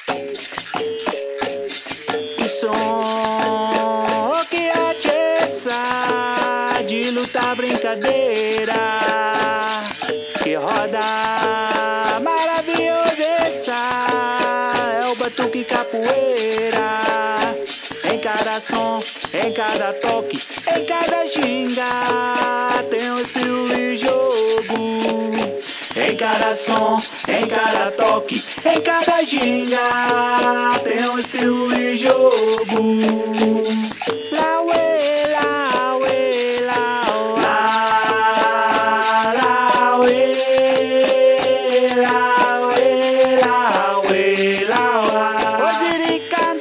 E som que atiça de lutar brincadeira que roda maravilhosa essa é o batuque capoeira. Em cada som, em cada toque, em cada ginga tem um estilo e jogo. Em cada som, em cada toque, em cada ginga tem um estilo e jogo. La ué, la ué, la uá. La ué, la ué, la ué, la uá. Ozirica